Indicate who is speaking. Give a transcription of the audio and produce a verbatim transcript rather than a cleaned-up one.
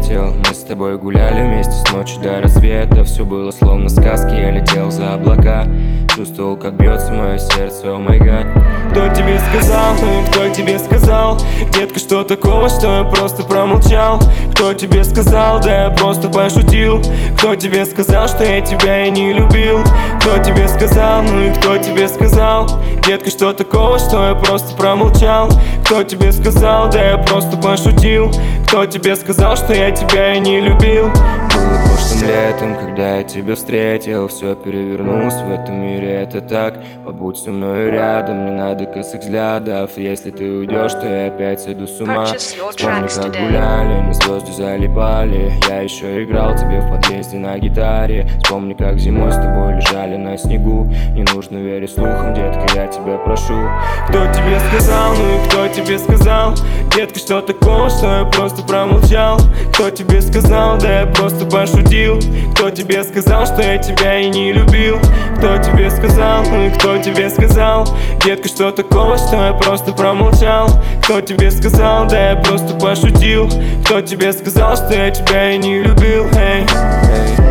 Speaker 1: встретил. Мы с тобой гуляли вместе с ночи до рассвета. Все было словно сказки, я летел за облака. Чувствовал, как бьется мое сердце, о май гад.
Speaker 2: Кто тебе сказал, ну и кто тебе сказал? Детка, что такого, что я просто промолчал? Кто тебе сказал, да я просто пошутил? Кто тебе сказал, что я тебя и не любил? Кто тебе сказал, ну и кто тебе сказал? Детка, что такого, что я просто промолчал? Кто тебе сказал, да я просто пошутил? Кто тебе сказал, что я тебя и не любил?
Speaker 1: Было прошлым летом, когда я тебя встретил. Все перевернулось в этом мире, это так. Побудь со мной рядом, не надо косых взглядов. Если ты уйдешь, то я опять сойду с ума. Вспомни, как гуляли, на звезды залипали. Я еще играл тебе в подъезде на гитаре. Вспомни, как зимой с тобой лежали на снегу. Не нужно верить слухам, детка, я тебя прошу.
Speaker 2: Кто тебе сказал, ну и кто тебе сказал? Детка, что такого, что я просто промолчал? Кто тебе сказал, да я просто пошутил? Кто тебе сказал, что я тебя и не любил? Кто тебе сказал, ну и кто тебе сказал? Детка, что такого, что я просто промолчал? Кто тебе сказал, да я просто пошутил? Кто тебе сказал, что я тебя и не любил? Эй, эй.